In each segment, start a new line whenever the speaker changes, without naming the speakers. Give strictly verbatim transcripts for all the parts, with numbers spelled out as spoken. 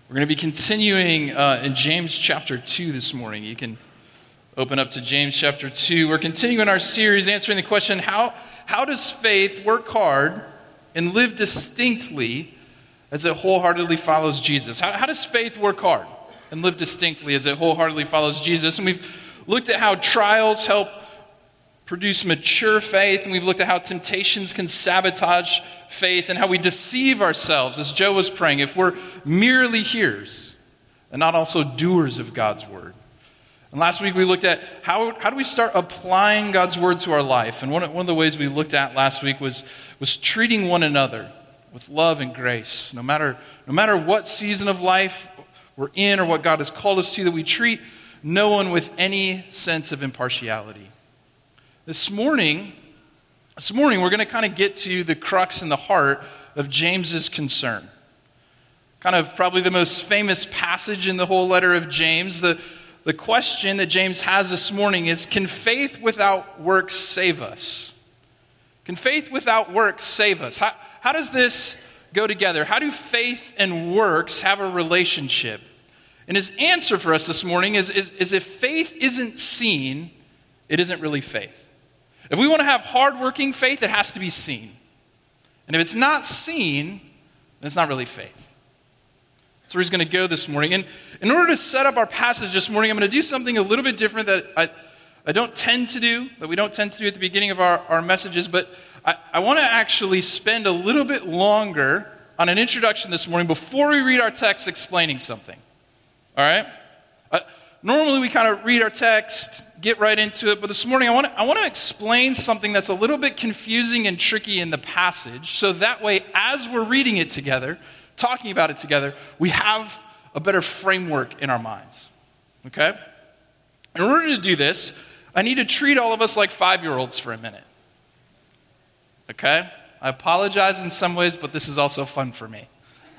We're going to be continuing uh, in James chapter two this morning. You can open up to James chapter two. We're continuing our series answering the question, how, how does faith work hard and live distinctly as it wholeheartedly follows Jesus? How, how does faith work hard and live distinctly as it wholeheartedly follows Jesus? And we've looked at how trials help produce mature faith, and we've looked at how temptations can sabotage faith and how we deceive ourselves, as Joe was praying, if we're merely hearers and not also doers of God's word. And last week we looked at how, how do we start applying God's word to our life. And one of, one of the ways we looked at last week was, was treating one another with love and grace. No matter, no matter what season of life we're in or what God has called us to, that we treat no one with any sense of impartiality. This morning, this morning we're going to kind of get to the crux and the heart of James's concern. Kind of probably the most famous passage in the whole letter of James. The, the question that James has this morning is, can faith without works save us? Can faith without works save us? How, how does this go together? How do faith and works have a relationship? And his answer for us this morning is, is, is if faith isn't seen, it isn't really faith. If we want to have hardworking faith, it has to be seen. And if it's not seen, then it's not really faith. That's where he's going to go this morning. And in order to set up our passage this morning, I'm going to do something a little bit different that I, I don't tend to do, that we don't tend to do at the beginning of our, our messages, but I, I want to actually spend a little bit longer on an introduction this morning before we read our text explaining something. All right? Uh, normally we kind of read our text, get right into it, but this morning I want to I want to explain something that's a little bit confusing and tricky in the passage, so that way as we're reading it together, talking about it together, we have a better framework in our minds. Okay? In order to do this, I need to treat all of us like five-year-olds for a minute. Okay? I apologize in some ways, but this is also fun for me.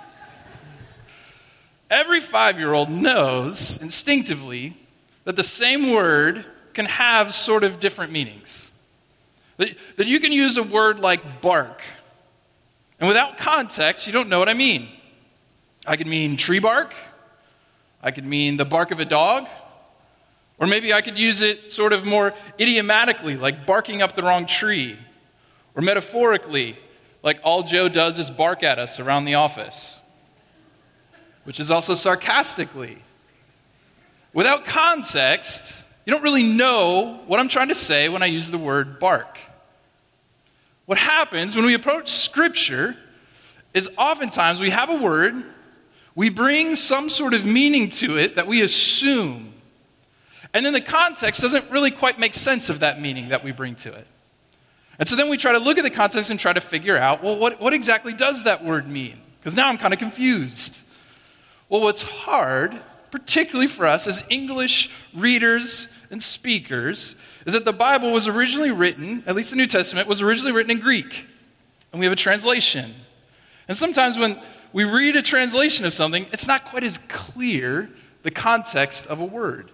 Every five-year-old knows instinctively that the same word can have sort of different meanings. That, that you can use a word like bark, and without context, you don't know what I mean. I could mean tree bark, I could mean the bark of a dog, or maybe I could use it sort of more idiomatically, like barking up the wrong tree, or metaphorically, like all Joe does is bark at us around the office, which is also sarcastically. Without context, you don't really know what I'm trying to say when I use the word bark. What happens when we approach Scripture is oftentimes we have a word, we bring some sort of meaning to it that we assume, and then the context doesn't really quite make sense of that meaning that we bring to it. And so then we try to look at the context and try to figure out, well, what, what exactly does that word mean? Because now I'm kind of confused. Well, what's hard, particularly for us as English readers and speakers, is that the Bible was originally written, at least the New Testament, was originally written in Greek. And we have a translation. And sometimes when we read a translation of something, it's not quite as clear the context of a word.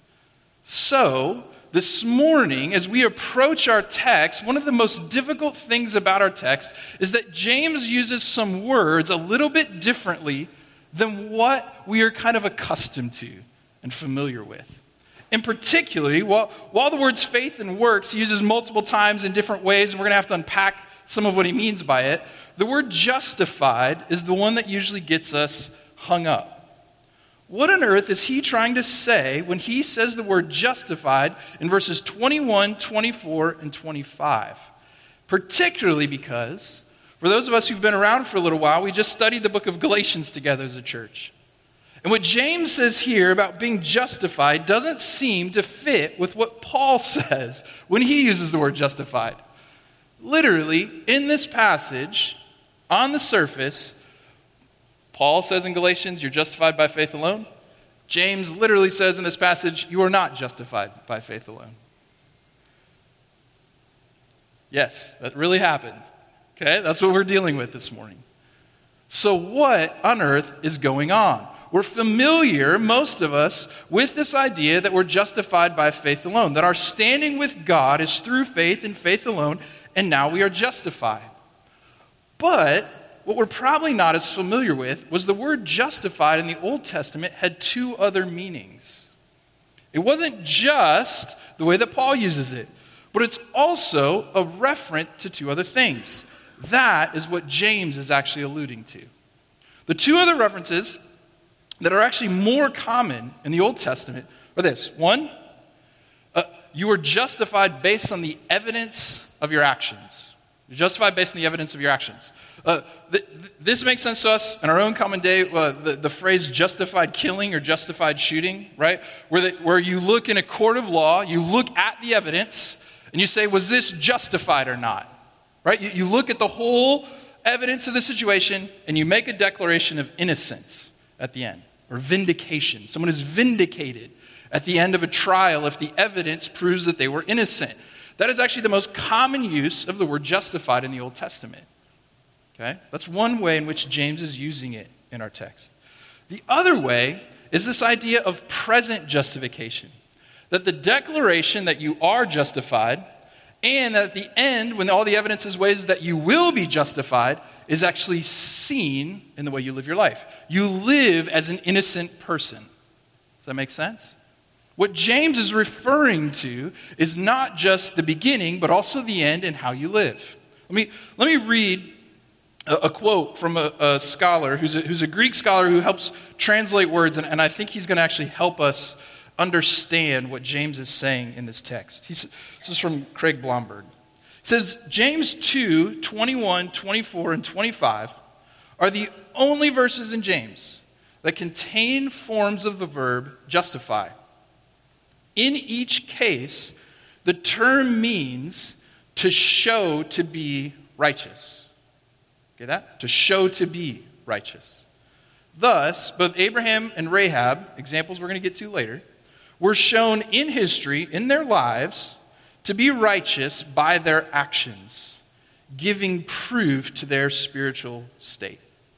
So, this morning, as we approach our text, one of the most difficult things about our text is that James uses some words a little bit differently than what we are kind of accustomed to and familiar with. In particularly, while, while the words faith and works he uses multiple times in different ways, and we're going to have to unpack some of what he means by it, the word justified is the one that usually gets us hung up. What on earth is he trying to say when he says the word justified in verses twenty-one, twenty-four, and twenty-five? Particularly because for those of us who've been around for a little while, we just studied the book of Galatians together as a church. And what James says here about being justified doesn't seem to fit with what Paul says when he uses the word justified. Literally, in this passage, on the surface, Paul says in Galatians, you're justified by faith alone. James literally says in this passage, you are not justified by faith alone. Yes, that really happened. Okay, that's what we're dealing with this morning. So what on earth is going on? We're familiar, most of us, with this idea that we're justified by faith alone, that our standing with God is through faith and faith alone, and now we are justified. But what we're probably not as familiar with was the word justified in the Old Testament had two other meanings. It wasn't just the way that Paul uses it, but it's also a referent to two other things. That is what James is actually alluding to. The two other references that are actually more common in the Old Testament are this. One, uh, you are justified based on the evidence of your actions. You're justified based on the evidence of your actions. Uh, th- th- this makes sense to us in our own common day, uh, the, the phrase justified killing or justified shooting, right? Where, the, where you look in a court of law, you look at the evidence, and you say, was this justified or not? Right? You, you look at the whole evidence of the situation, and you make a declaration of innocence at the end, or vindication. Someone is vindicated at the end of a trial if the evidence proves that they were innocent. That is actually the most common use of the word justified in the Old Testament. Okay? That's one way in which James is using it in our text. The other way is this idea of present justification. That the declaration that you are justified, and that at the end, when all the evidence is ways that you will be justified, is actually seen in the way you live your life. You live as an innocent person. Does that make sense? What James is referring to is not just the beginning, but also the end and how you live. Let me, let me read a, a quote from a, a scholar who's a, who's a Greek scholar who helps translate words, and, and I think he's going to actually help us understand what James is saying in this text. He's, this is from Craig Blomberg. He says, James two, twenty-one, twenty-four, and twenty-five are the only verses in James that contain forms of the verb justify. In each case, the term means to show to be righteous. Get that? To show to be righteous. Thus, both Abraham and Rahab, examples we're going to get to later, were shown in history, in their lives, to be righteous by their actions, giving proof to their spiritual state.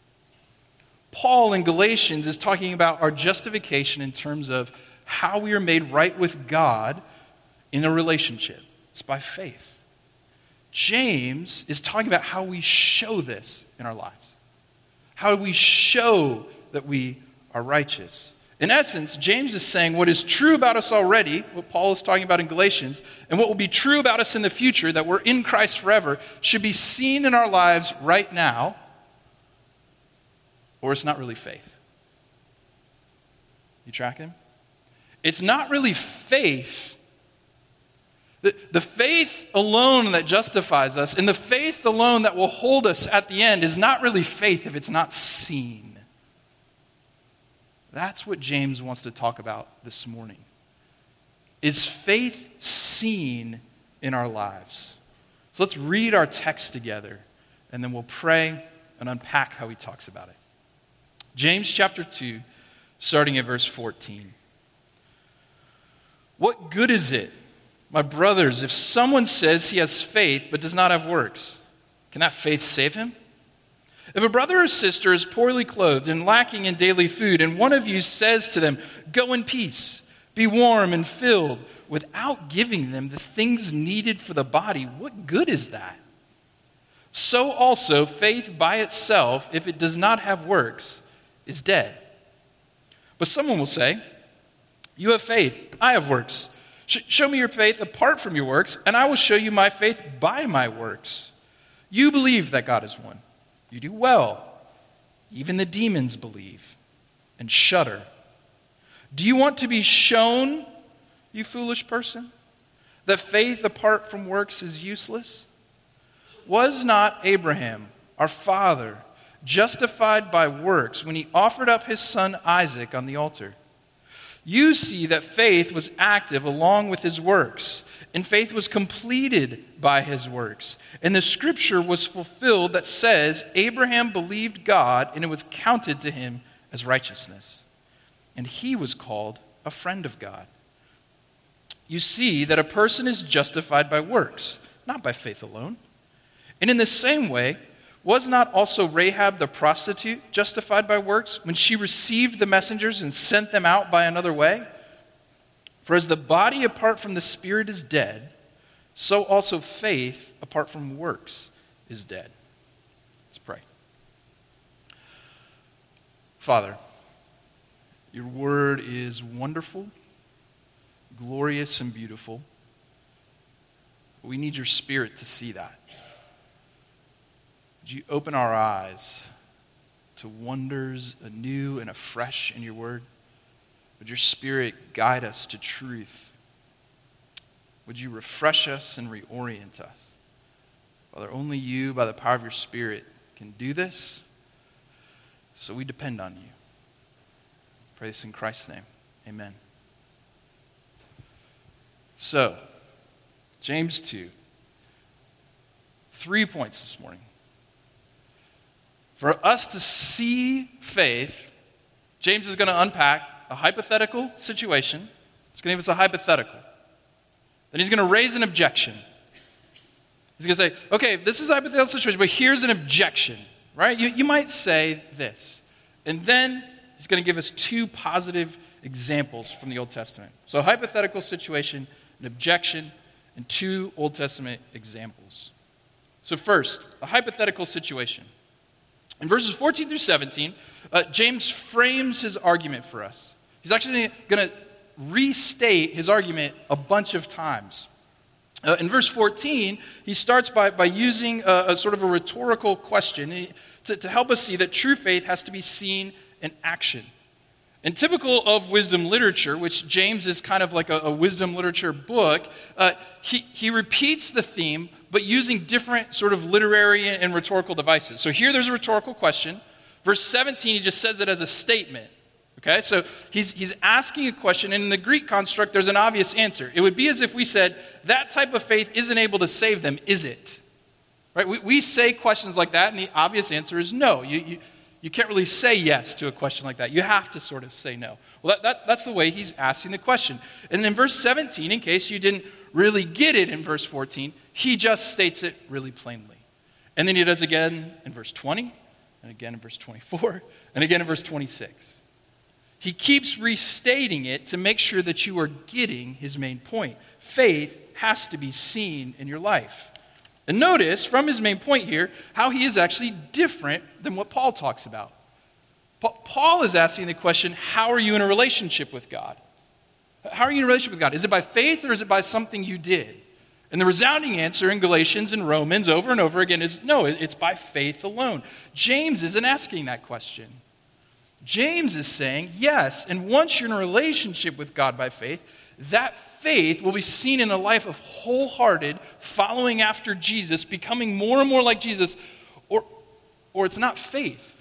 Paul in Galatians is talking about our justification in terms of how we are made right with God in a relationship. It's by faith. James is talking about how we show this in our lives. How do we show that we are righteous? In essence, James is saying what is true about us already, what Paul is talking about in Galatians, and what will be true about us in the future, that we're in Christ forever, should be seen in our lives right now, or it's not really faith. You tracking? It's not really faith. The, the faith alone that justifies us, and the faith alone that will hold us at the end, is not really faith if it's not seen. That's what James wants to talk about this morning. Is faith seen in our lives? So let's read our text together, and then we'll pray and unpack how he talks about it. James chapter two, starting at verse fourteen. What good is it, my brothers, if someone says he has faith but does not have works? Can that faith save him? If a brother or sister is poorly clothed and lacking in daily food, and one of you says to them, go in peace, be warm and filled, without giving them the things needed for the body, what good is that? So also, faith by itself, if it does not have works, is dead. But someone will say, you have faith, I have works. Sh- show me your faith apart from your works, and I will show you my faith by my works. You believe that God is one. You do well. Even the demons believe and shudder. Do you want to be shown, you foolish person, that faith apart from works is useless? Was not Abraham, our father, justified by works when he offered up his son Isaac on the altar? You see that faith was active along with his works, and faith was completed by his works. And the scripture was fulfilled that says, Abraham believed God, and it was counted to him as righteousness. And he was called a friend of God. You see that a person is justified by works, not by faith alone. And in the same way, was not also Rahab the prostitute justified by works when she received the messengers and sent them out by another way? For as the body apart from the spirit is dead, so also faith apart from works is dead. Let's pray. Father, your word is wonderful, glorious, and beautiful. We need your Spirit to see that. Would you open our eyes to wonders anew and afresh in your word? Would your Spirit guide us to truth? Would you refresh us and reorient us? Father, only you, by the power of your Spirit, can do this, so we depend on you. Pray this in Christ's name. Amen. So, James two. Three points this morning. For us to see faith, James is going to unpack a hypothetical situation. He's going to give us a hypothetical. Then he's going to raise an objection. He's going to say, okay, this is a hypothetical situation, but here's an objection, right? You, you might say this. And then he's going to give us two positive examples from the Old Testament. So a hypothetical situation, an objection, and two Old Testament examples. So first, a hypothetical situation. In verses fourteen through seventeen, uh, James frames his argument for us. He's actually going to restate his argument a bunch of times. Uh, in verse fourteen, he starts by, by using a, a sort of a rhetorical question he, to, to help us see that true faith has to be seen in action. And typical of wisdom literature, which James is kind of like a, a wisdom literature book, uh, he, he repeats the theme, but using different sort of literary and rhetorical devices. So here there's a rhetorical question. Verse seventeen, he just says it as a statement. Okay, so he's, he's asking a question, and in the Greek construct, there's an obvious answer. It would be as if we said, that type of faith isn't able to save them, is it? Right? We, we say questions like that, and the obvious answer is no. You, you, you can't really say yes to a question like that. You have to sort of say no. Well, that, that, that's the way he's asking the question. And in verse seventeen, in case you didn't really get it in verse fourteen, he just states it really plainly. And then he does again in verse twenty, and again in verse twenty-four, and again in verse twenty-six. He keeps restating it to make sure that you are getting his main point. Faith has to be seen in your life. And notice from his main point here how he is actually different than what Paul talks about. Paul is asking the question, how are you in a relationship with God? How are you in a relationship with God? Is it by faith or is it by something you did? And the resounding answer in Galatians and Romans over and over again is no, it's by faith alone. James isn't asking that question. James is saying, yes, and once you're in a relationship with God by faith, that faith will be seen in a life of wholehearted following after Jesus, becoming more and more like Jesus, or, or it's not faith.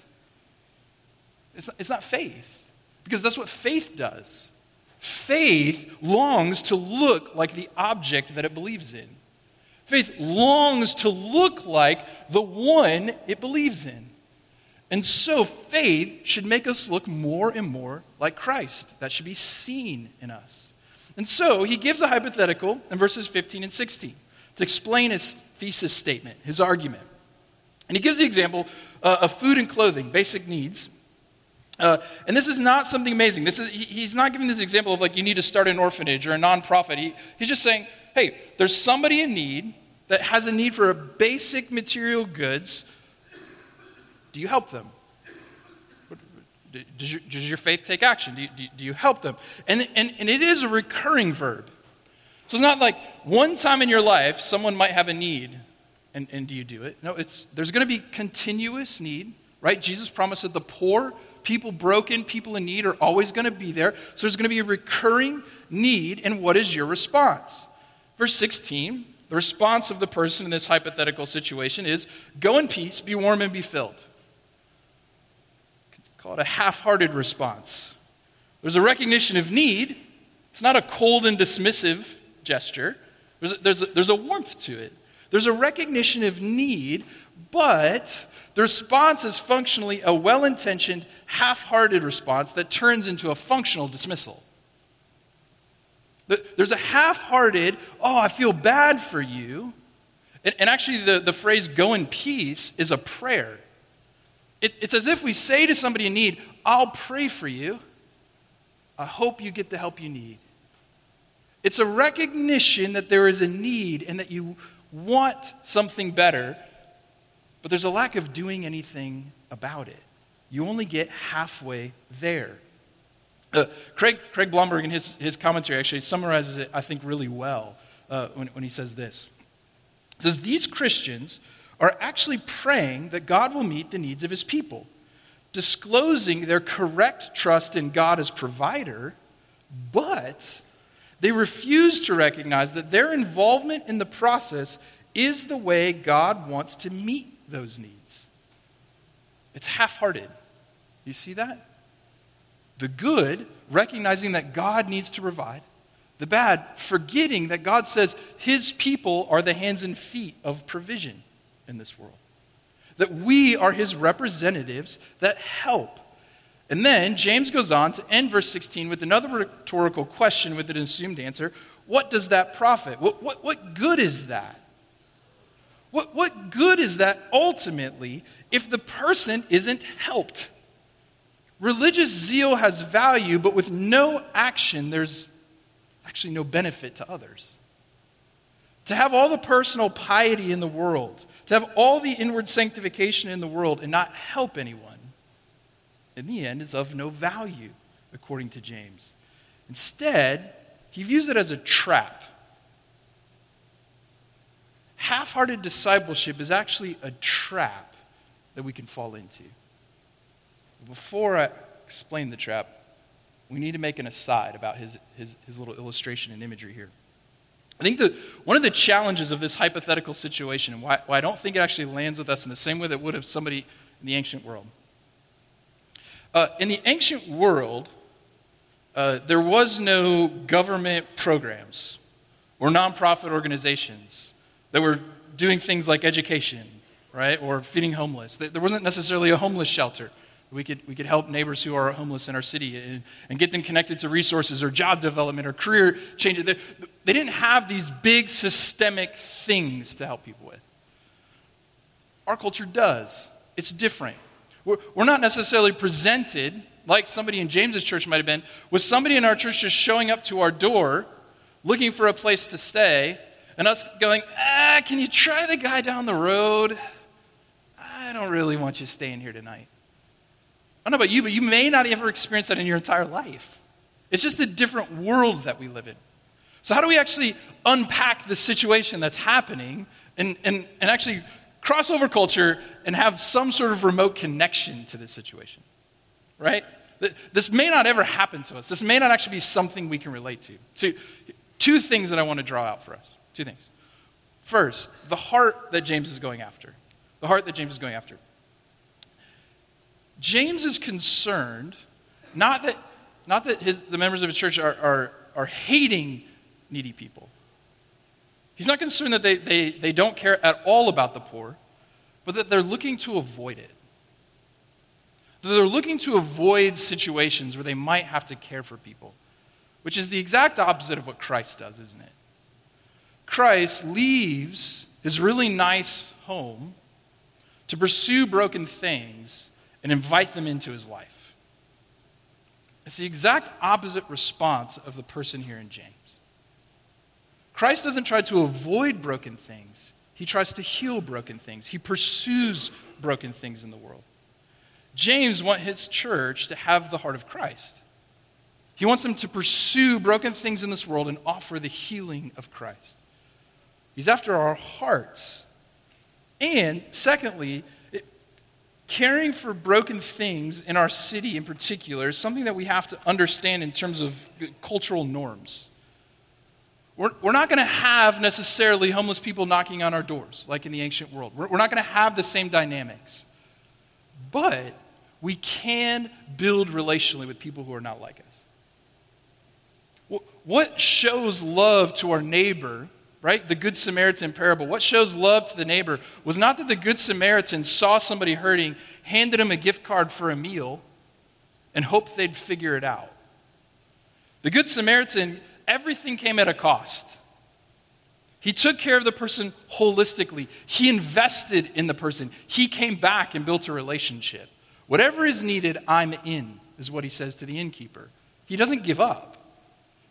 It's not, it's not faith, because that's what faith does. Faith longs to look like the object that it believes in. Faith longs to look like the one it believes in. And so faith should make us look more and more like Christ. That should be seen in us. And so he gives a hypothetical in verses fifteen and sixteen to explain his thesis statement, his argument. And he gives the example uh, of food and clothing, basic needs. Uh, and this is not something amazing. This is he, he's not giving this example of like you need to start an orphanage or a nonprofit. He, he's just saying, hey, there's somebody in need that has a need for a basic material goods. Do you help them? Does your, does your faith take action? Do you, do you, do you help them? And, and, and it is a recurring verb. So it's not like one time in your life someone might have a need, and, and do you do it? No, it's there's going to be continuous need, right? Jesus promised that the poor, people broken, people in need are always going to be there. So there's going to be a recurring need, and what is your response? Verse sixteen, the response of the person in this hypothetical situation is, go in peace, be warm, and be filled. Call it a half-hearted response. There's a recognition of need. It's not a cold and dismissive gesture. There's a, there's a, there's a warmth to it. There's a recognition of need, but the response is functionally a well-intentioned, half-hearted response that turns into a functional dismissal. There's a half-hearted, oh, I feel bad for you. And, and actually the, the phrase go in peace is a prayer. It, it's as if we say to somebody in need, I'll pray for you. I hope you get the help you need. It's a recognition that there is a need and that you want something better, but there's a lack of doing anything about it. you only get halfway there. Uh, Craig, Craig Blomberg in his, his commentary actually summarizes it, I think, really well uh, when, when he says this. He says, these Christians are actually praying that God will meet the needs of his people, disclosing their correct trust in God as provider, but they refuse to recognize that their involvement in the process is the way God wants to meet those needs. It's half-hearted. You see that? The good, recognizing that God needs to provide. The bad, forgetting that God says his people are the hands and feet of provision in this world. That we are his representatives that help. And then James goes on to end verse sixteen with another rhetorical question with an assumed answer. What does that profit? What, what, what good is that? What, what good is that ultimately if the person isn't helped? Religious zeal has value, but with no action, there's actually no benefit to others. To have all the personal piety in the world, to have all the inward sanctification in the world and not help anyone, in the end is of no value, according to James. Instead, he views it as a trap. Half-hearted discipleship is actually a trap that we can fall into. Before I explain the trap, we need to make an aside about his, his, his little illustration and imagery here. I think that one of the challenges of this hypothetical situation, and why, why I don't think it actually lands with us in the same way that it would have somebody in the ancient world. Uh, in the ancient world, uh, there was no government programs or nonprofit organizations that were doing things like education, right, or feeding homeless. There wasn't necessarily a homeless shelter. We could, we could help neighbors who are homeless in our city and, and get them connected to resources or job development or career changes. They, they didn't have these big systemic things to help people with. Our culture does. It's different. We're, we're not necessarily presented, like somebody in James's church might have been, with somebody in our church just showing up to our door, looking for a place to stay, and us going, ah, can you try the guy down the road? I don't really want you staying here tonight. I don't know about you, but you may not ever experience that in your entire life. It's just a different world that we live in. So how do we actually unpack the situation that's happening and, and, and actually cross over culture and have some sort of remote connection to this situation? Right? This may not ever happen to us. This may not actually be something we can relate to. Two, two things that I want to draw out for us. Two things. First, the heart that James is going after. The heart that James is going after. James is concerned, not that, not that his, the members of his church are, are, are hating needy people. He's not concerned that they, they, they don't care at all about the poor, but that they're looking to avoid it. That they're looking to avoid situations where they might have to care for people, which is the exact opposite of what Christ does, isn't it? Christ leaves his really nice home to pursue broken things and invite them into his life. It's the exact opposite response of the person here in James. Christ doesn't try to avoid broken things. He tries to heal broken things. He pursues broken things in the world. James wants his church to have the heart of Christ. He wants them to pursue broken things in this world and offer the healing of Christ. He's after our hearts. And secondly, it, caring for broken things in our city in particular is something that we have to understand in terms of cultural norms. We're, we're not going to have necessarily homeless people knocking on our doors like in the ancient world. We're, we're not going to have the same dynamics. But we can build relationally with people who are not like us. What shows love to our neighbor, right? The Good Samaritan parable. What shows love to the neighbor was not that the Good Samaritan saw somebody hurting, handed him a gift card for a meal, and hoped they'd figure it out. The Good Samaritan, everything came at a cost. He took care of the person holistically. He invested in the person. He came back and built a relationship. Whatever is needed, I'm in, is what he says to the innkeeper. He doesn't give up.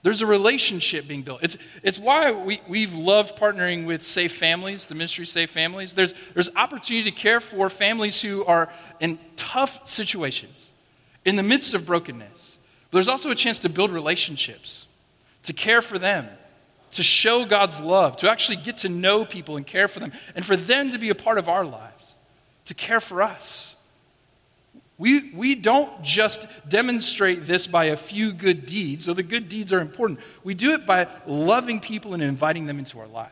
There's a relationship being built. It's, it's why we, we've loved partnering with Safe Families, the ministry Safe Families. There's, there's opportunity to care for families who are in tough situations, in the midst of brokenness. But there's also a chance to build relationships, to care for them, to show God's love, to actually get to know people and care for them, and for them to be a part of our lives, to care for us. We, we don't just demonstrate this by a few good deeds, though the good deeds are important. We do it by loving people and inviting them into our lives.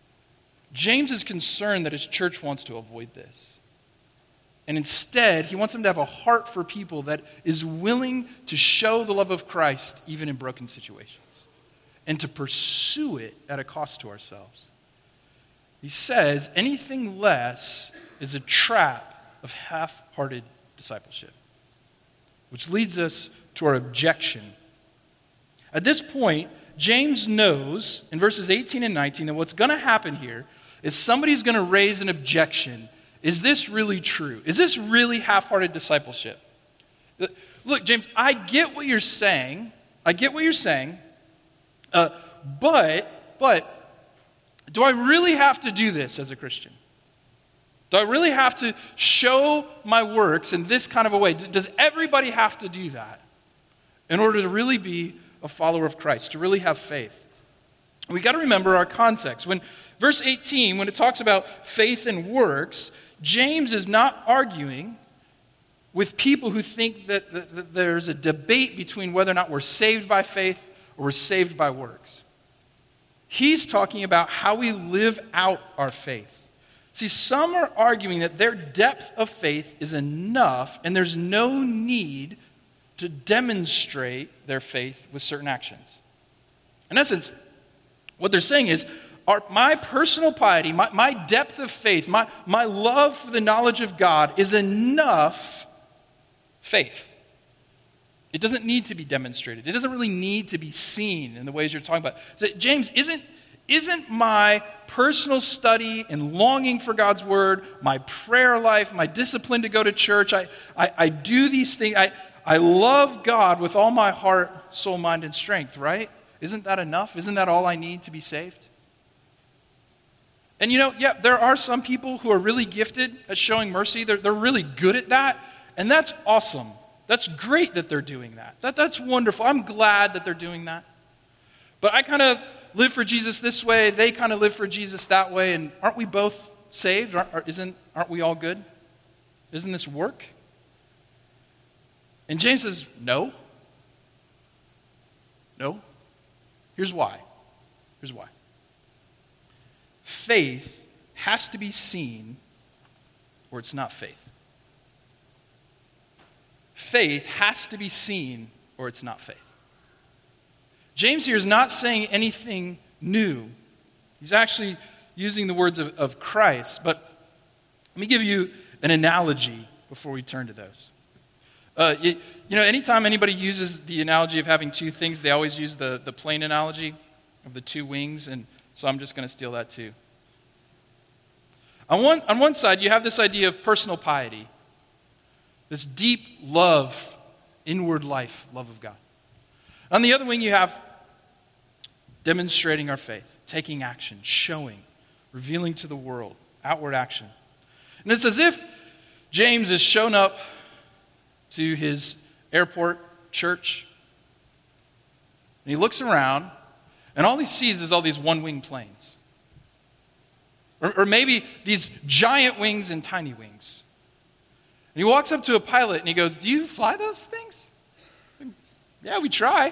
James is concerned that his church wants to avoid this. And instead, he wants them to have a heart for people that is willing to show the love of Christ even in broken situations, and to pursue it at a cost to ourselves. He says anything less is a trap of half-hearted discipleship, which leads us to our objection. At this point, James knows in verses eighteen and nineteen that what's going to happen here is somebody's going to raise an objection. Is this really true? Is this really half-hearted discipleship? Look, James, I get what you're saying. I get what you're saying. Uh, but, but, do I really have to do this as a Christian? Do I really have to show my works in this kind of a way? Does everybody have to do that in order to really be a follower of Christ, to really have faith? We got to remember our context. When verse eighteen, when it talks about faith and works, James is not arguing with people who think that, that, that there's a debate between whether or not we're saved by faith or we're saved by works. He's talking about how we live out our faith. See, some are arguing that their depth of faith is enough and there's no need to demonstrate their faith with certain actions. In essence, what they're saying is, our, my personal piety, my, my depth of faith, my, my love for the knowledge of God is enough faith. It doesn't need to be demonstrated. It doesn't really need to be seen in the ways you're talking about. So, James, isn't Isn't my personal study and longing for God's word, my prayer life, my discipline to go to church, I, I, I do these things, I, I love God with all my heart, soul, mind, and strength, right? Isn't that enough? Isn't that all I need to be saved? And you know, yeah, there are some people who are really gifted at showing mercy. They're, they're really good at that, and that's awesome. That's great that they're doing that. that. That's wonderful. I'm glad that they're doing that. But I kind of live for Jesus this way, they kind of live for Jesus that way, and aren't we both saved? Aren't, isn't, aren't we all good? Isn't this work? And James says, no. No. Here's why. Here's why. Faith has to be seen or it's not faith. Faith has to be seen or it's not faith. James here is not saying anything new. He's actually using the words of, of Christ. But let me give you an analogy before we turn to those. Uh, you, you know, anytime anybody uses the analogy of having two things, they always use the, the plane analogy of the two wings, and so I'm just going to steal that too. On one, on one side, you have this idea of personal piety, this deep love, inward life, love of God. On the other wing, you have demonstrating our faith, taking action, showing, revealing to the world, outward action. And it's as if James has shown up to his airport church, and he looks around, and all he sees is all these one-wing planes. Or, or maybe these giant wings and tiny wings. And he walks up to a pilot, and he goes, "Do you fly those things?" "Yeah, we try."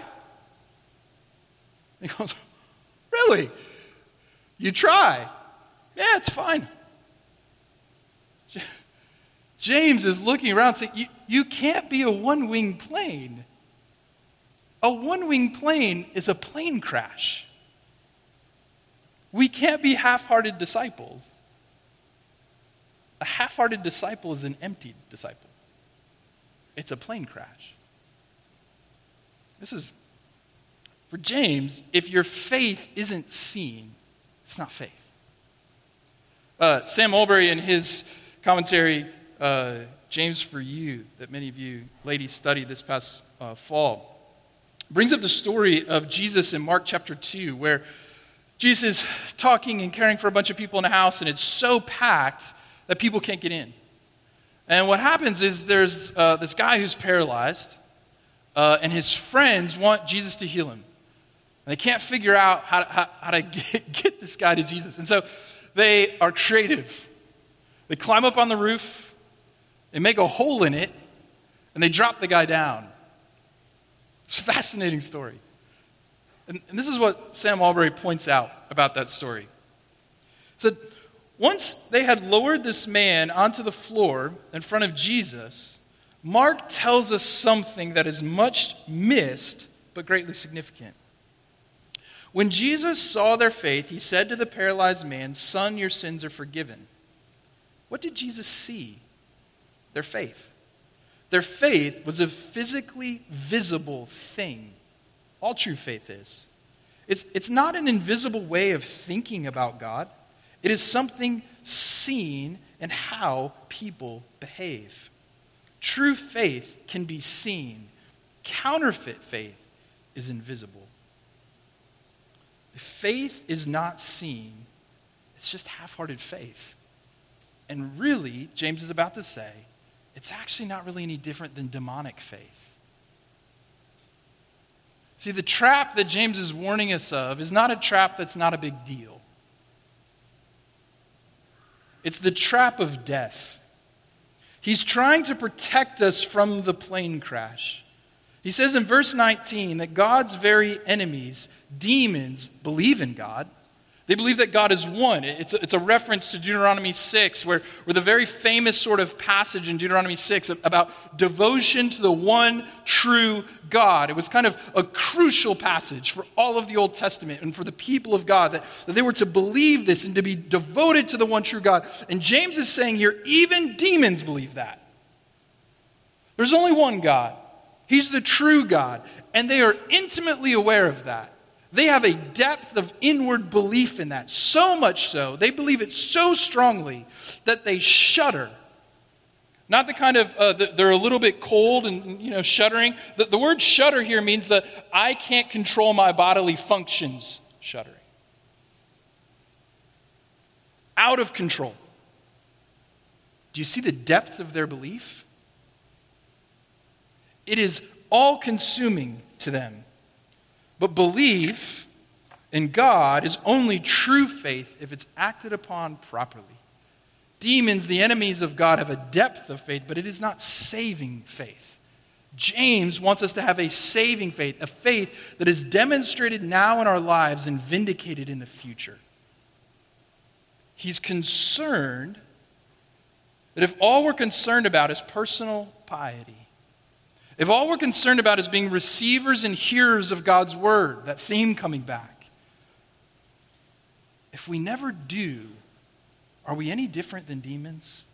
He goes, "Really? You try?" "Yeah, it's fine." James is looking around saying, you, you can't be a one-wing plane. A one-wing plane is a plane crash. We can't be half-hearted disciples. A half-hearted disciple is an empty disciple. It's a plane crash. This is, for James, if your faith isn't seen, it's not faith. Uh, Sam Mulberry, in his commentary, uh, James for You, that many of you ladies studied this past uh, fall, brings up the story of Jesus in Mark chapter two, where Jesus is talking and caring for a bunch of people in a house, and it's so packed that people can't get in. And what happens is there's uh, this guy who's paralyzed, uh, and his friends want Jesus to heal him. And they can't figure out how to, how, how to get, get this guy to Jesus. And so they are creative. They climb up on the roof, they make a hole in it, and they drop the guy down. It's a fascinating story. And, and this is what Sam Albury points out about that story. He said, once they had lowered this man onto the floor in front of Jesus, Mark tells us something that is much missed but greatly significant. When Jesus saw their faith, he said to the paralyzed man, "Son, your sins are forgiven." What did Jesus see? Their faith. Their faith was a physically visible thing. All true faith is. It's, it's not an invisible way of thinking about God. It is something seen in how people behave. True faith can be seen. Counterfeit faith is invisible. If faith is not seen, it's just half-hearted faith. And really, James is about to say, it's actually not really any different than demonic faith. See, the trap that James is warning us of is not a trap that's not a big deal. It's the trap of death. He's trying to protect us from the plane crash. He says in verse nineteen that God's very enemies, demons, believe in God. They believe that God is one. It's a, it's a reference to Deuteronomy six, where, where the very famous sort of passage in Deuteronomy six about devotion to the one true God. It was kind of a crucial passage for all of the Old Testament and for the people of God, that, that they were to believe this and to be devoted to the one true God. And James is saying here, even demons believe that. There's only one God. He's the true God. And they are intimately aware of that. They have a depth of inward belief in that, so much so, they believe it so strongly that they shudder. Not the kind of, uh, the, they're a little bit cold and, you know, shuddering. The, the word shudder here means that I can't control my bodily functions shuddering. Out of control. Do you see the depth of their belief? It is all-consuming to them. But belief in God is only true faith if it's acted upon properly. Demons, the enemies of God, have a depth of faith, but it is not saving faith. James wants us to have a saving faith, a faith that is demonstrated now in our lives and vindicated in the future. He's concerned that if all we're concerned about is personal piety, if all we're concerned about is being receivers and hearers of God's word, that theme coming back, if we never do, are we any different than demons?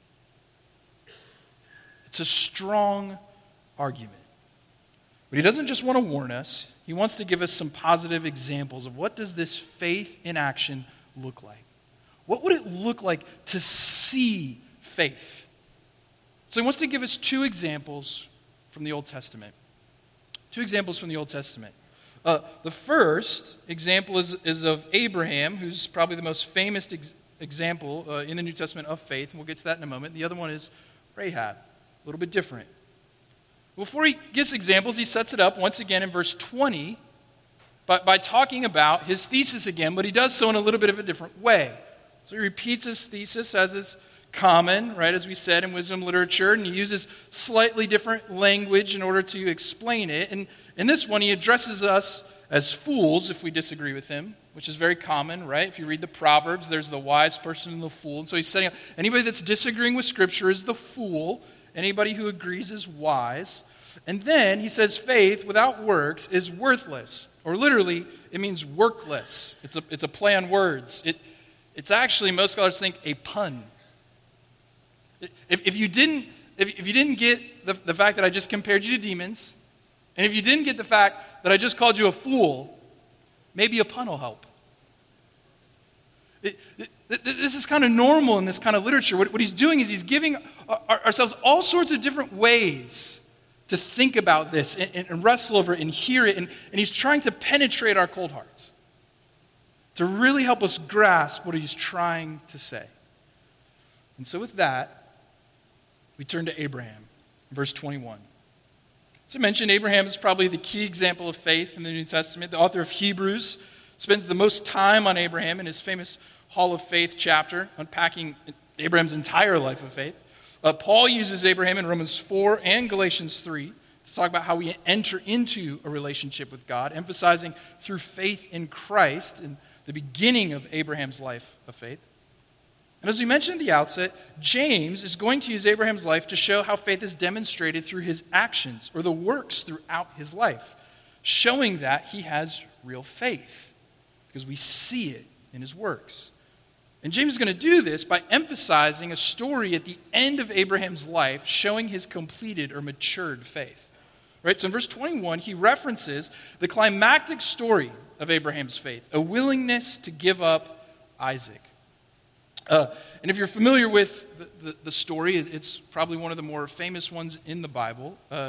It's a strong argument. But he doesn't just want to warn us. He wants to give us some positive examples of what does this faith in action look like. What would it look like to see faith? So he wants to give us two examples from the Old Testament. Two examples from the Old Testament. Uh, the first example is, is of Abraham, who's probably the most famous ex- example uh, in the New Testament of faith, and we'll get to that in a moment. The other one is Rahab, a little bit different. Before he gives examples, he sets it up once again in verse twenty by, by talking about his thesis again, but he does so in a little bit of a different way. So he repeats his thesis as is common, right, as we said in wisdom literature, and he uses slightly different language in order to explain it. And in this one, he addresses us as fools if we disagree with him, which is very common, right? If you read the Proverbs, there's the wise person and the fool. And so he's setting up, anybody that's disagreeing with Scripture is the fool. Anybody who agrees is wise. And then he says faith without works is worthless. Or literally, it means workless. It's a, it's a play on words. It, it's actually, most scholars think, a pun. If, if you didn't, if, if you didn't get the, the fact that I just compared you to demons, and if you didn't get the fact that I just called you a fool, maybe a pun will help. It, it, this is kind of normal in this kind of literature. What, what he's doing is he's giving our, ourselves all sorts of different ways to think about this and, and wrestle over it and hear it, and, and he's trying to penetrate our cold hearts to really help us grasp what he's trying to say. And so with that, we turn to Abraham, verse twenty-one. As I mentioned, Abraham is probably the key example of faith in the New Testament. The author of Hebrews spends the most time on Abraham in his famous Hall of Faith chapter, unpacking Abraham's entire life of faith. Uh, Paul uses Abraham in Romans four and Galatians three to talk about how we enter into a relationship with God, emphasizing through faith in Christ in the beginning of Abraham's life of faith. And as we mentioned at the outset, James is going to use Abraham's life to show how faith is demonstrated through his actions or the works throughout his life, showing that he has real faith because we see it in his works. And James is going to do this by emphasizing a story at the end of Abraham's life showing his completed or matured faith. Right? So in verse twenty-one, he references the climactic story of Abraham's faith, a willingness to give up Isaac. Uh, and if you're familiar with the, the, the story, it's probably one of the more famous ones in the Bible. Uh,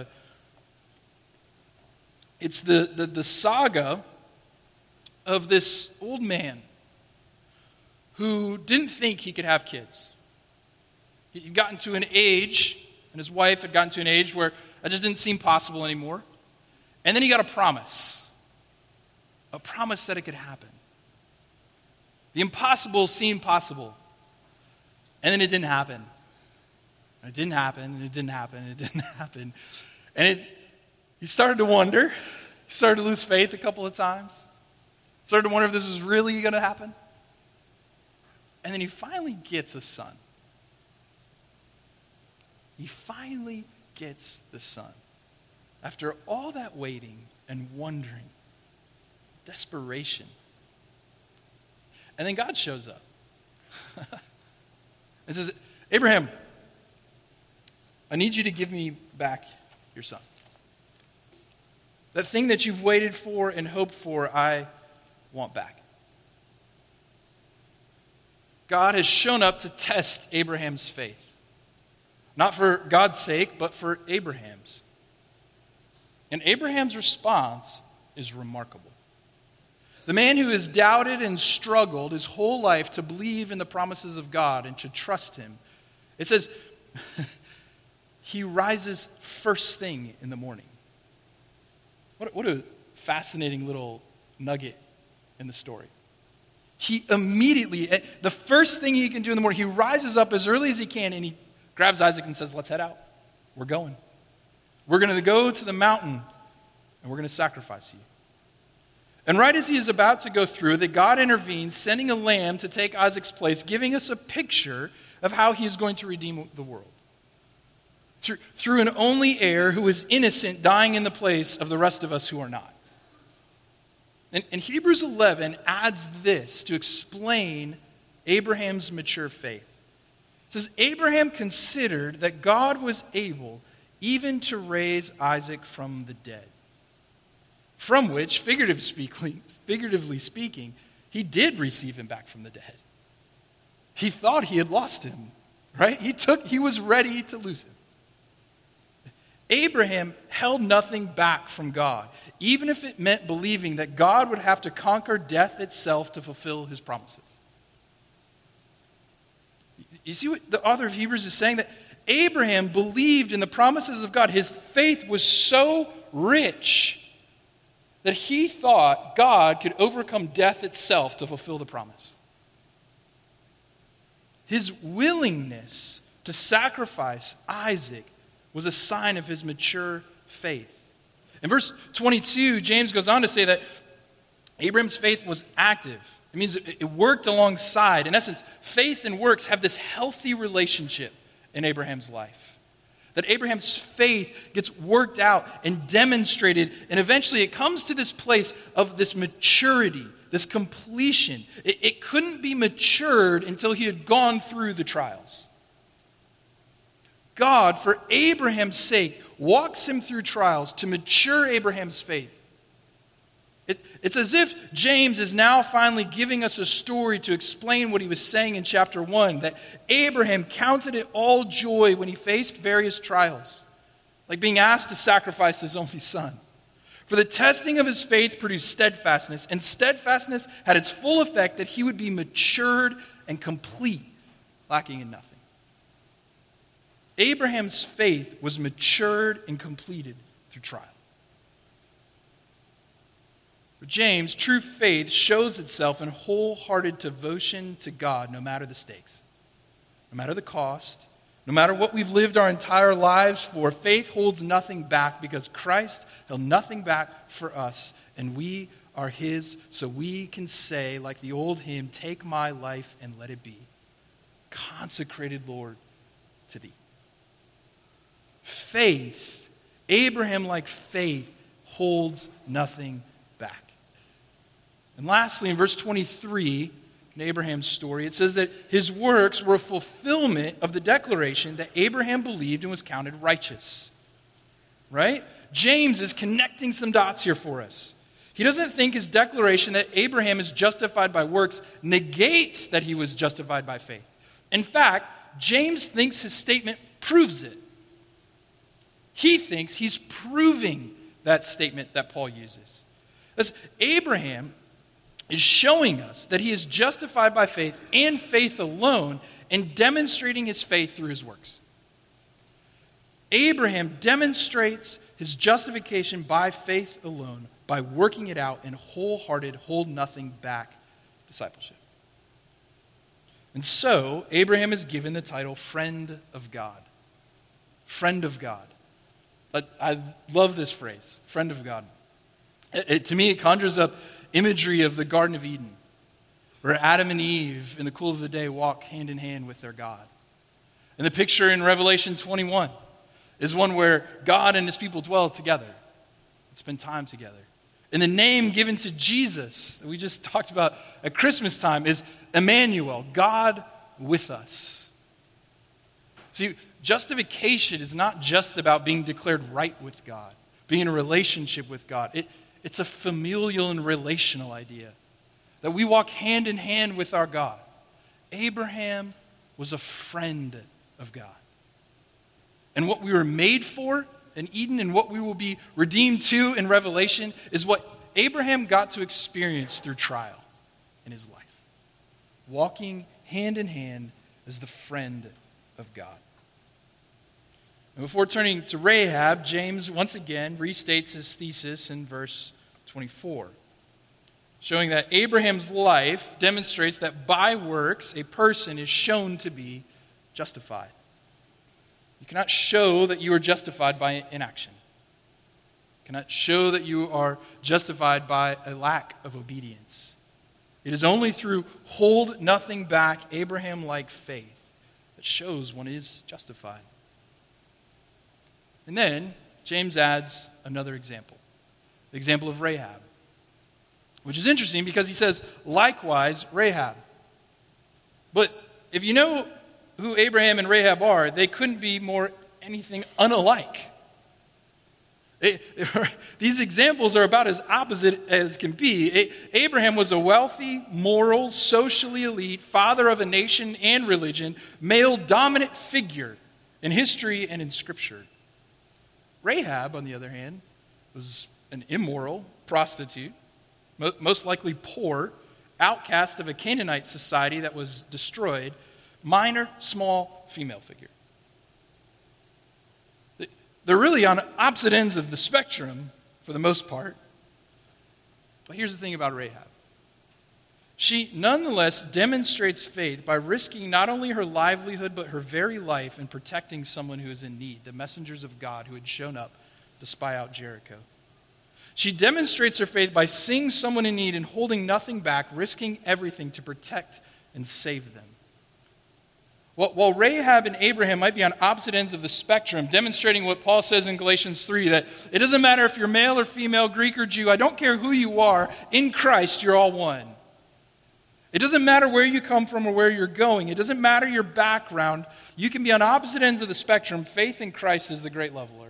it's the, the, the saga of this old man who didn't think he could have kids. He'd gotten to an age, and his wife had gotten to an age where that just didn't seem possible anymore. And then he got a promise, a promise that it could happen. The impossible seemed possible. And then it didn't happen. And it didn't happen, and it didn't happen, and it didn't happen. And it, he started to wonder. He started to lose faith a couple of times. Started to wonder if this was really going to happen. And then he finally gets a son. He finally gets the son. After all that waiting and wondering, desperation. And then God shows up. It says, Abraham, I need you to give me back your son. That thing that you've waited for and hoped for, I want back. God has shown up to test Abraham's faith. Not for God's sake, but for Abraham's. And Abraham's response is remarkable. The man who has doubted and struggled his whole life to believe in the promises of God and to trust him, it says, he rises first thing in the morning. What, what a fascinating little nugget in the story. He immediately, the first thing he can do in the morning, he rises up as early as he can and he grabs Isaac and says, let's head out. We're going. We're going to go to the mountain and we're going to sacrifice you. And right as he is about to go through, that God intervenes, sending a lamb to take Isaac's place, giving us a picture of how he is going to redeem the world. Through, through an only heir who is innocent, dying in the place of the rest of us who are not. And, and Hebrews eleven adds this to explain Abraham's mature faith. It says, Abraham considered that God was able even to raise Isaac from the dead. From which, figuratively speaking, figuratively speaking, he did receive him back from the dead. He thought he had lost him, right? He took, he was ready to lose him. Abraham held nothing back from God, even if it meant believing that God would have to conquer death itself to fulfill his promises. You see what the author of Hebrews is saying? That Abraham believed in the promises of God. His faith was so rich that he thought God could overcome death itself to fulfill the promise. His willingness to sacrifice Isaac was a sign of his mature faith. In verse twenty-two, James goes on to say that Abraham's faith was active. It means it worked alongside. In essence, faith and works have this healthy relationship in Abraham's life. That Abraham's faith gets worked out and demonstrated, and eventually it comes to this place of this maturity, this completion. It, it couldn't be matured until he had gone through the trials. God, for Abraham's sake, walks him through trials to mature Abraham's faith. It, it's as if James is now finally giving us a story to explain what he was saying in chapter one, that Abraham counted it all joy when he faced various trials. like being asked to sacrifice his only son. For the testing of his faith produced steadfastness, and steadfastness had its full effect that he would be matured and complete, lacking in nothing. Abraham's faith was matured and completed through trial. For James, true faith shows itself in wholehearted devotion to God, no matter the stakes, no matter the cost, no matter what we've lived our entire lives for. Faith holds nothing back because Christ held nothing back for us, and we are his, so we can say, like the old hymn, "Take my life and let it be consecrated, Lord, to thee." Faith, Abraham-like faith, holds nothing back. And lastly, in verse twenty-three, in Abraham's story, it says that his works were a fulfillment of the declaration that Abraham believed and was counted righteous. Right? James is connecting some dots here for us. He doesn't think his declaration that Abraham is justified by works negates that he was justified by faith. In fact, James thinks his statement proves it. He thinks he's proving that statement that Paul uses. As Abraham is showing us that he is justified by faith and faith alone, and demonstrating his faith through his works. Abraham demonstrates his justification by faith alone by working it out in wholehearted, hold nothing back discipleship. And so, Abraham is given the title friend of God. Friend of God. I love this phrase, friend of God. It, it, to me, it conjures up imagery of the Garden of Eden, where Adam and Eve, in the cool of the day, walk hand in hand with their God. And the picture in Revelation twenty-one is one where God and his people dwell together and spend time together. And the name given to Jesus that we just talked about at Christmas time is Emmanuel, God with us. See, justification is not just about being declared right with God, being in a relationship with God. It, it's a familial and relational idea that we walk hand in hand with our God. Abraham was a friend of God. And what we were made for in Eden and what we will be redeemed to in Revelation is what Abraham got to experience through trial in his life. Walking hand in hand as the friend of God. And before turning to Rahab, James once again restates his thesis in verse twenty-four, showing that Abraham's life demonstrates that by works a person is shown to be justified. You cannot show that you are justified by inaction. You cannot show that you are justified by a lack of obedience. It is only through hold nothing back, Abraham-like faith that shows one is justified. And then James adds another example, the example of Rahab, which is interesting because he says, likewise, Rahab. But if you know who Abraham and Rahab are, they couldn't be more anything unalike. It, it, these examples are about as opposite as can be. It, Abraham was a wealthy, moral, socially elite, father of a nation and religion, male dominant figure in history and in Scripture. Rahab, on the other hand, was an immoral prostitute, mo- most likely poor, outcast of a Canaanite society that was destroyed, minor, small female figure. They're really on opposite ends of the spectrum for the most part. But here's the thing about Rahab. She nonetheless demonstrates faith by risking not only her livelihood but her very life in protecting someone who is in need, the messengers of God who had shown up to spy out Jericho. She demonstrates her faith by seeing someone in need and holding nothing back, risking everything to protect and save them. While Rahab and Abraham might be on opposite ends of the spectrum, demonstrating what Paul says in Galatians three, that it doesn't matter if you're male or female, Greek or Jew, I don't care who you are, in Christ you're all one. It doesn't matter where you come from or where you're going. It doesn't matter your background. You can be on opposite ends of the spectrum. Faith in Christ is the great leveler.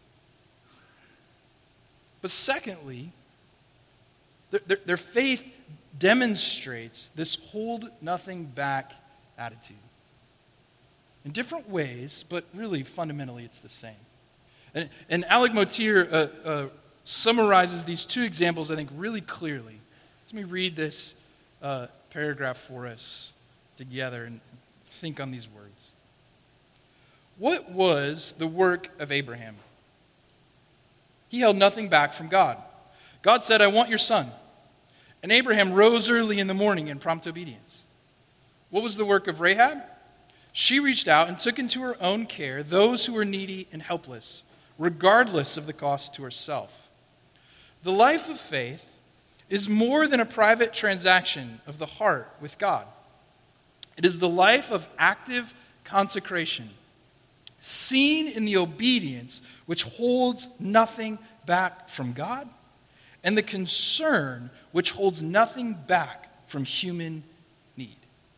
But secondly, their, their, their faith demonstrates this hold nothing back attitude. In different ways, but really fundamentally it's the same. And, and Alec Motier uh, uh, summarizes these two examples, I think, really clearly. Let me read this uh, paragraph for us together and think on these words. What was the work of Abraham? He held nothing back from God. God said, I want your son. And Abraham rose early in the morning in prompt obedience. What was the work of Rahab? She reached out and took into her own care those who were needy and helpless, regardless of the cost to herself. The life of faith is more than a private transaction of the heart with God. It is the life of active consecration, seen in the obedience which holds nothing back from God, and the concern which holds nothing back from human need.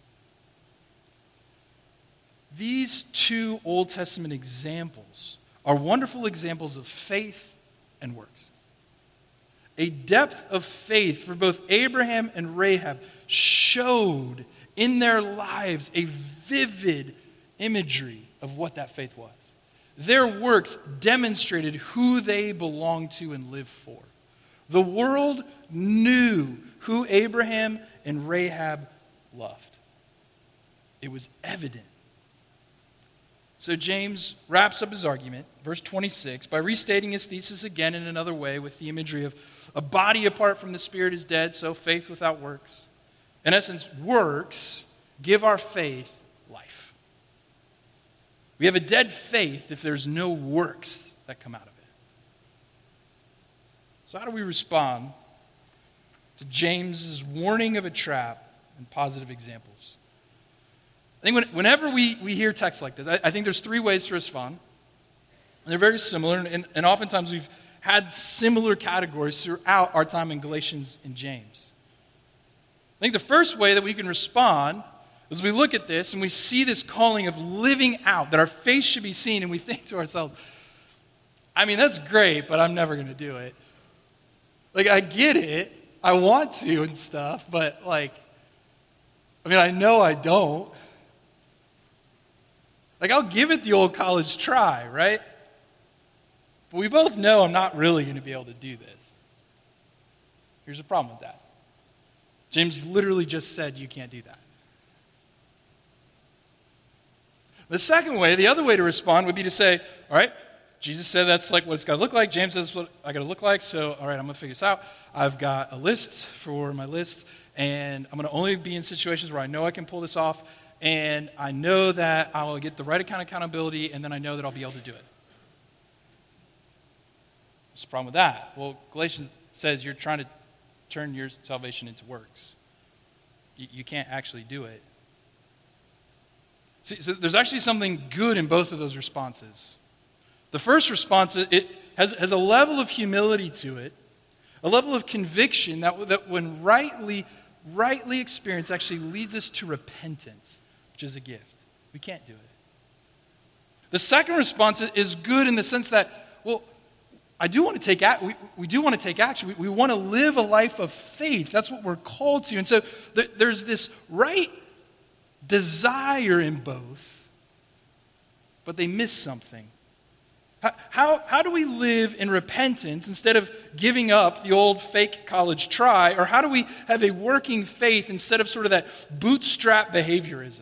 These two Old Testament examples are wonderful examples of faith and works. A depth of faith for both Abraham and Rahab showed in their lives a vivid imagery of what that faith was. Their works demonstrated who they belonged to and lived for. The world knew who Abraham and Rahab loved. It was evident. So James wraps up his argument, verse twenty-six, by restating his thesis again in another way with the imagery of a body apart from the spirit is dead, so faith without works. In essence, works give our faith life. We have a dead faith if there's no works that come out of it. So how do we respond to James's warning of a trap and positive examples? I think when, whenever we, we hear texts like this, I, I think there's three ways to respond. And they're very similar, and, and oftentimes we've had similar categories throughout our time in Galatians and James. I think the first way that we can respond is we look at this and we see this calling of living out, that our faith should be seen, and we think to ourselves, I mean, that's great, but I'm never going to do it. Like, I get it. I want to and stuff, but like, I mean, I know I don't. Like, I'll give it the old college try, right? But we both know I'm not really going to be able to do this. Here's the problem with that. James literally just said you can't do that. The second way, the other way to respond would be to say, all right, Jesus said that's like what it's got to look like. James says what I got to look like. So, all right, I'm going to figure this out. I've got a list for my list, and I'm going to only be in situations where I know I can pull this off, and I know that I'll get the right kind of accountability, and then I know that I'll be able to do it. What's the problem with that? Well, Galatians says you're trying to turn your salvation into works. You, you can't actually do it. See, so there's actually something good in both of those responses. The first response, it has, has a level of humility to it, a level of conviction that, that when rightly, rightly experienced actually leads us to repentance, which is a gift. We can't do it. The second response is good in the sense that, well, I do want to take act. We, we do want to take action. We, we want to live a life of faith. That's what we're called to. And so th- there's this right desire in both, but they miss something. How, how, how do we live in repentance instead of giving up the old fake college try? Or how do we have a working faith instead of sort of that bootstrap behaviorism?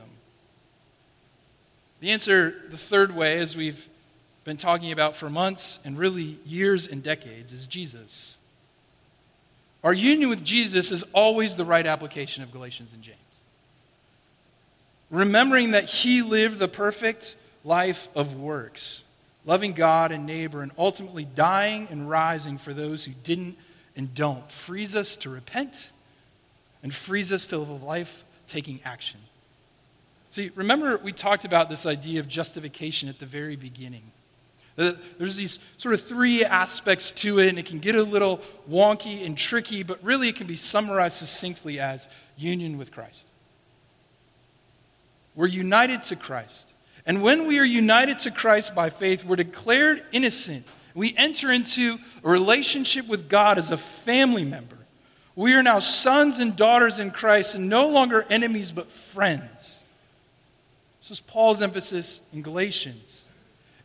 The answer, the third way, as we've been talking about for months and really years and decades, is Jesus. Our union with Jesus is always the right application of Galatians and James. Remembering that he lived the perfect life of works, loving God and neighbor, and ultimately dying and rising for those who didn't and don't, frees us to repent and frees us to live a life taking action. See, remember we talked about this idea of justification at the very beginning. There's these sort of three aspects to it, and it can get a little wonky and tricky, but really it can be summarized succinctly as union with Christ. We're united to Christ. And when we are united to Christ by faith, we're declared innocent. We enter into a relationship with God as a family member. We are now sons and daughters in Christ and no longer enemies but friends. This is Paul's emphasis in Galatians.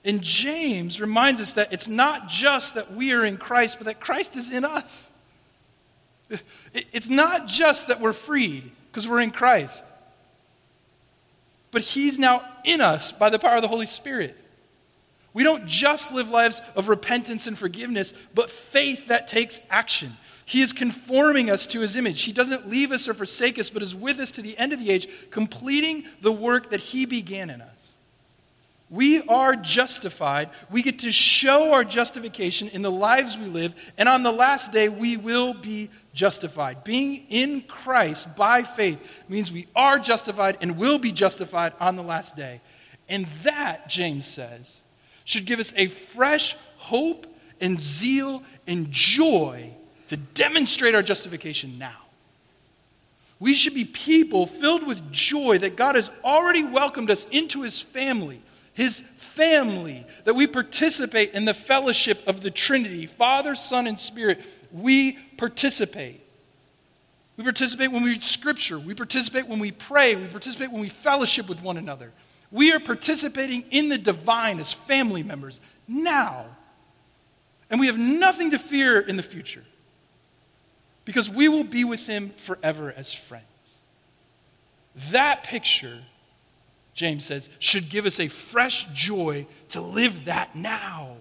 And James reminds us that it's not just that we are in Christ, but that Christ is in us. It's not just that we're freed because we're in Christ, but he's now in us by the power of the Holy Spirit. We don't just live lives of repentance and forgiveness, but faith that takes action. He is conforming us to his image. He doesn't leave us or forsake us, but is with us to the end of the age, completing the work that he began in us. We are justified. We get to show our justification in the lives we live, and on the last day, we will be justified. Being in Christ by faith means we are justified and will be justified on the last day. And that, James says, should give us a fresh hope and zeal and joy to demonstrate our justification now. We should be people filled with joy that God has already welcomed us into his family. His family, that we participate in the fellowship of the Trinity, Father, Son, and Spirit. We participate. We participate when we read Scripture. We participate when we pray. We participate when we fellowship with one another. We are participating in the divine as family members now. And we have nothing to fear in the future because we will be with him forever as friends. That picture, James says, should give us a fresh joy to live that now.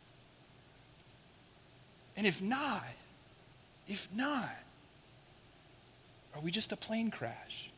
And if not, if not, are we just a plane crash?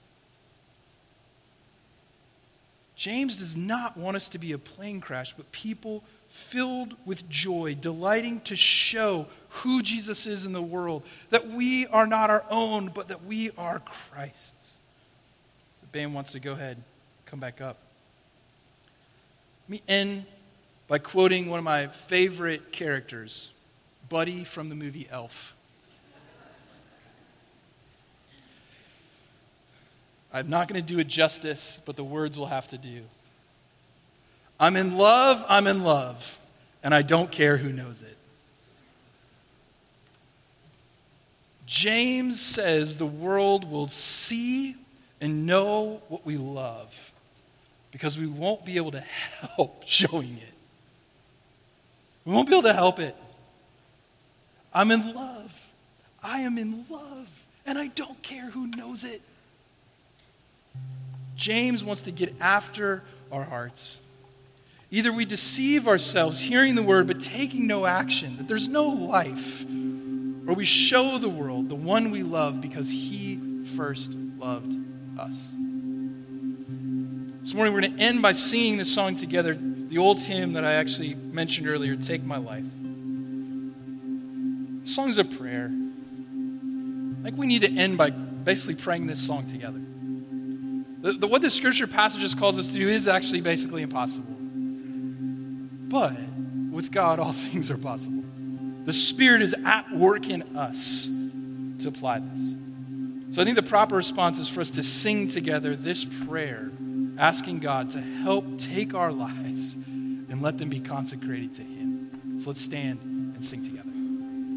James does not want us to be a plane crash, but people filled with joy, delighting to show who Jesus is in the world, that we are not our own, but that we are Christ's. The band wants to go ahead. Come back up. Let me end by quoting one of my favorite characters, Buddy from the movie Elf. I'm not going to do it justice, but the words will have to do. I'm in love, I'm in love, and I don't care who knows it. James says the world will see and know what we love, because we won't be able to help showing it. We won't be able to help it. I'm in love. I am in love. And I don't care who knows it. James wants to get after our hearts. Either we deceive ourselves hearing the word but taking no action, that there's no life, or we show the world the one we love because he first loved us. This morning we're going to end by singing this song together, the old hymn that I actually mentioned earlier, Take My Life. This song's a prayer. I think we need to end by basically praying this song together. The, the, what the scripture passages calls us to do is actually basically impossible. But with God, all things are possible. The Spirit is at work in us to apply this. So I think the proper response is for us to sing together this prayer, asking God to help take our lives and let them be consecrated to him. So let's stand and sing together.